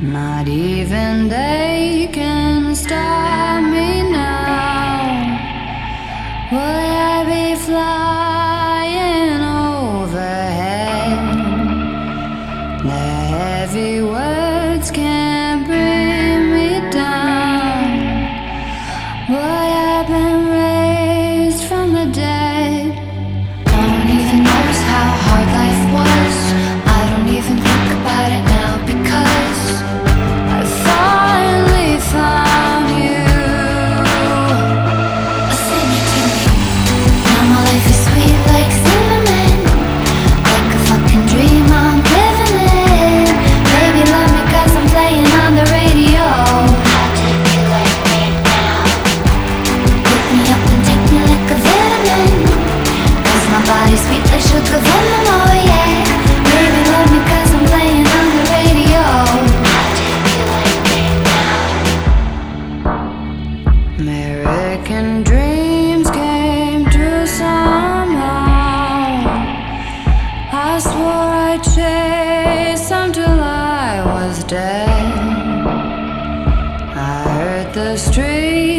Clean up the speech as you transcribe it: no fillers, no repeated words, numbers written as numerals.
Not even they can stop me now. Will I be flying overhead? The heavy words can't bring me down. Boy, I've been raised from the dead. I don't even notice how hard life was. I don't even think about it now because I finally found you. Listen to me. Now my life is sweet like cinnamon, like a fucking dream I'm living in. Baby, love me 'cause I'm playing on the radio. How do you like me now? Pick me up and take me like a vitamin, 'cause my body's sweet like sugar venom, oh yeah. Baby, love me 'cause I'm playing on the radio. How do you like me now? American dreams came true somehow. I swore I'd chase them till I was dead. I heard the street